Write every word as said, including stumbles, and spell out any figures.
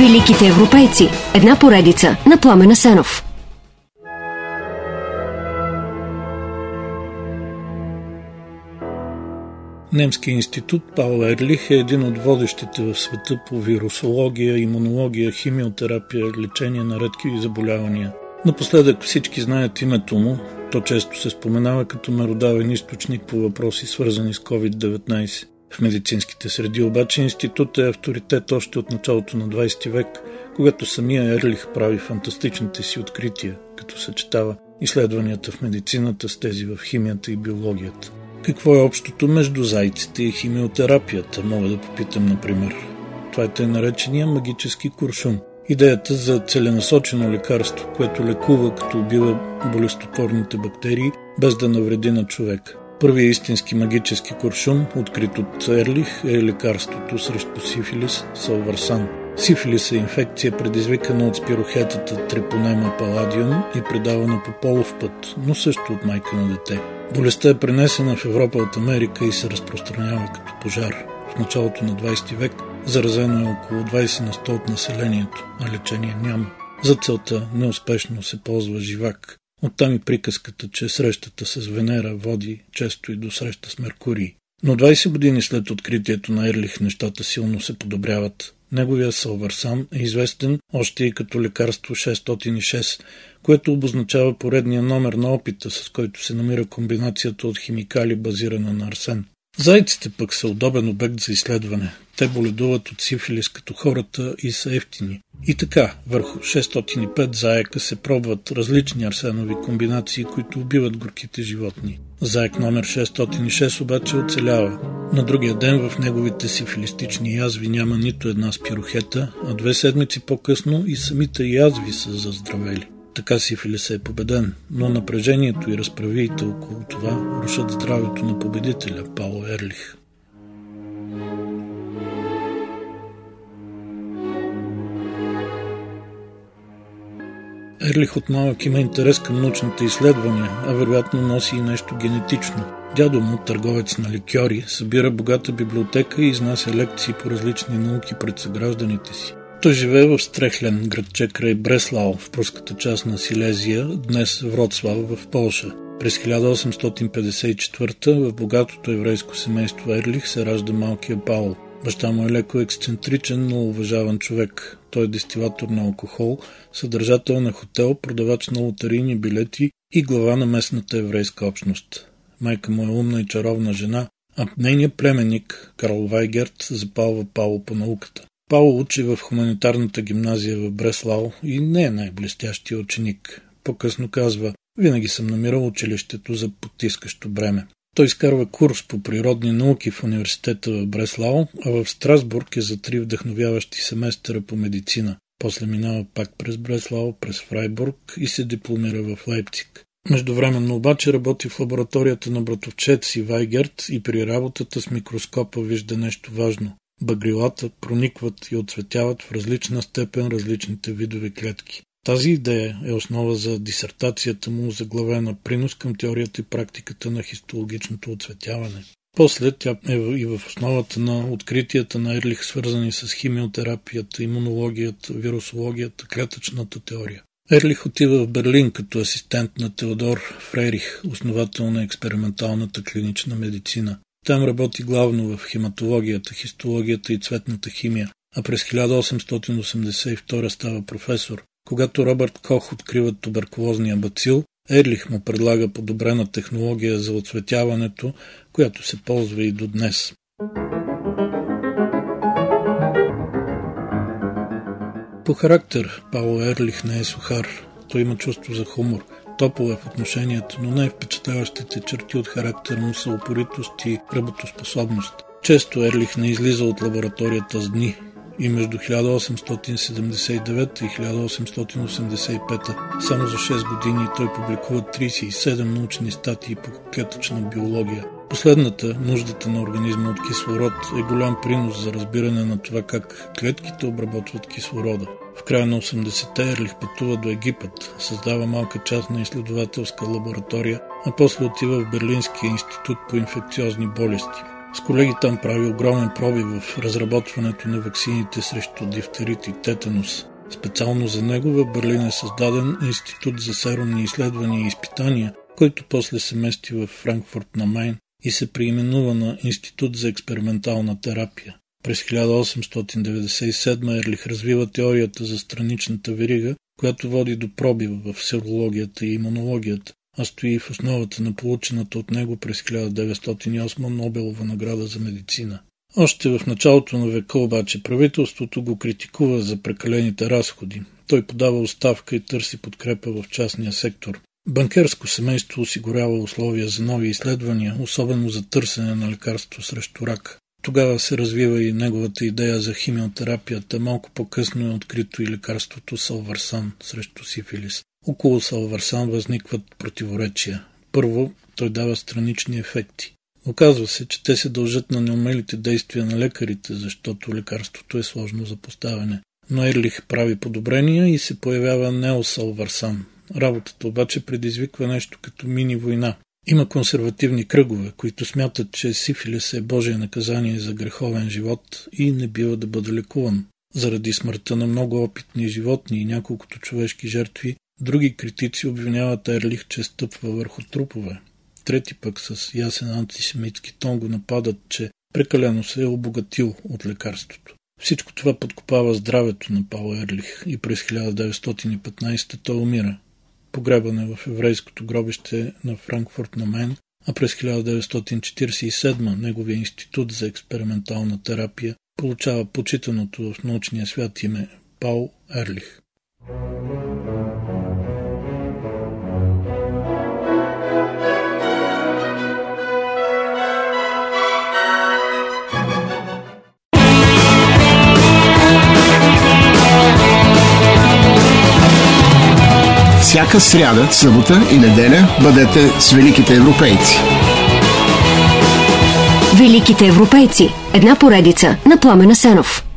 Великите европейци. Една поредица на Пламен Асенов. Немският институт Паул Ерлих е един от водещите в света по вирусология, имунология, химиотерапия, лечение на редки заболявания. Напоследък всички знаят името му, то често се споменава като меродавен източник по въпроси, свързани с ковид деветнайсет. В медицинските среди обаче институтът е авторитет още от началото на двайсети век, когато самия Ерлих прави фантастичните си открития, като съчетава изследванията в медицината с тези в химията и биологията. Какво е общото между зайците и химиотерапията, мога да попитам, например. Това е тъй наречения магически куршум. Идеята за целенасочено лекарство, което лекува като убива болестотворните бактерии, без да навреди на човек. Първият истински магически куршум, открит от Ерлих, е лекарството срещу сифилис салварсан. Сифилис е инфекция, предизвикана от спирохетата Трипонема паладиум и предавана по полов път, но също от майка на дете. Болестта е пренесена в Европа от Америка и се разпространява като пожар. В началото на двайсети век заразено е около двайсет на сто от населението, а лечение няма. За целта неуспешно се ползва живак. Оттам и приказката, че срещата с Венера води често и до среща с Меркурий. Но двайсет години след откритието на Ерлих нещата силно се подобряват. Неговия салварсан е известен още и като лекарство шестстотин и шест, което обозначава поредния номер на опита, с който се намира комбинацията от химикали, базирана на арсен. Зайците пък са удобен обект за изследване. Те боледуват от сифилис като хората и са ефтини. И така, върху шестстотин и пет заека се пробват различни арсенови комбинации, които убиват горките животни. Заек номер шестстотин и шест обаче оцелява. На другия ден в неговите сифилистични язви няма нито една спирохета, а две седмици по-късно и самите язви са заздравели. Така сифилис е победен, но напрежението и разправиите около това рушат здравето на победителя Паул Ерлих. Ерлих от малък има интерес към научните изследвания, а вероятно носи и нещо генетично. Дядо му, търговец на ликьори, събира богата библиотека и изнася лекции по различни науки пред съгражданите си. Той живее в Стрехлен, градче край Бреслау, в пруската част на Силезия, днес Вроцлав в Полша. През хиляда осемстотин петдесет и четвърта в богатото еврейско семейство Ерлих се ражда малкия Паул. Баща му е леко ексцентричен, но уважаван човек. Той е дестилатор на алкохол, съдържател на хотел, продавач на лотарийни билети и глава на местната еврейска общност. Майка му е умна и чаровна жена, а нейният племенник, Карл Вайгерт, запалва Паул по науката. Паул учи в хуманитарната гимназия в Бреслау и не е най-блестящия ученик. По-късно казва: винаги съм намирал училището за потискащо бреме. Той изкарва курс по природни науки в университета в Бреслау, а в Страсбург е за три вдъхновяващи семестъра по медицина. После минава пак през Бреслау, през Фрайбург и се дипломира в Лейпциг. Междувременно обаче работи в лабораторията на братовчет си Вайгерт и при работата с микроскопа вижда нещо важно. Багрилата проникват и отцветяват в различна степен различните видове клетки. Тази идея е основа за дисертацията му, заглавена "Принос към теорията и практиката на хистологичното оцветяване". После тя е и в основата на откритията на Ерлих, свързани с химиотерапията, имунологията, вирусологията, клетъчната теория. Ерлих отива в Берлин като асистент на Теодор Фрейрих, основател на експерименталната клинична медицина. Там работи главно в хематологията, хистологията и цветната химия, а през хиляда осемстотин осемдесет и втора става професор. Когато Робърт Кох открива туберкулозния бацил, Ерлих му предлага подобрена технология за оцветяването, която се ползва и до днес. По характер Паул Ерлих не е сухар. Той има чувство за хумор. Топъл е в отношението, но най-впечатляващите черти от характер му са упоритост и работоспособност. Често Ерлих не излиза от лабораторията с дни и между хиляда осемстотин седемдесет и девета и хиляда осемстотин осемдесет и пета само за шест години той публикува трийсет и седем научни статии по клетъчна биология. Последната, нуждата на организма от кислород, е голям принос за разбиране на това как клетките обработват кислорода. В края на осемдесетте Ерлих пътува до Египет, създава малка частна изследователска лаборатория, а после отива в Берлинския институт по инфекциозни болести. С колеги там прави огромен пробив в разработването на ваксините срещу дифтерит и тетанус. Специално за него в Берлин е създаден институт за серумни изследвания и изпитания, който после се мести в Франкфурт на Майн и се преименува на Институт за експериментална терапия. През хиляда осемстотин деветдесет и седма Ерлих развива теорията за страничната верига, която води до пробива в серологията и имунологията, а стои в основата на получената от него през хиляда деветстотин и осма Нобелова награда за медицина. Още в началото на века обаче правителството го критикува за прекалените разходи. Той подава оставка и търси подкрепа в частния сектор. Банкерско семейство осигурява условия за нови изследвания, особено за търсене на лекарство срещу рак. Тогава се развива и неговата идея за химиотерапията. Малко по-късно е открито и лекарството Салварсан срещу сифилис. Около Салварсан възникват противоречия. Първо, той дава странични ефекти. Оказва се, че те се дължат на неумелите действия на лекарите, защото лекарството е сложно за поставяне. Но Ерлих прави подобрения и се появява неосалварсан. Работата обаче предизвиква нещо като мини-война. Има консервативни кръгове, които смятат, че сифилис е Божие наказание за греховен живот и не бива да бъде лекуван. Заради смъртта на много опитни животни и няколкото човешки жертви, други критици обвиняват Ерлих, че стъпва върху трупове. Трети пък с ясен антисемитски тон го нападат, че прекалено се е обогатил от лекарството. Всичко това подкопава здравето на Паул Ерлих и през хиляда деветстотин и петнадесета той умира. Погребан е в еврейското гробище на Франкфурт на Майн, а през хиляда деветстотин четиридесет и седма неговия институт за експериментална терапия получава почитаното в научния свят име Паул Ерлих. Всяка сряда, събота и неделя бъдете с великите европейци. Великите европейци. Една поредица на Пламен Асенов.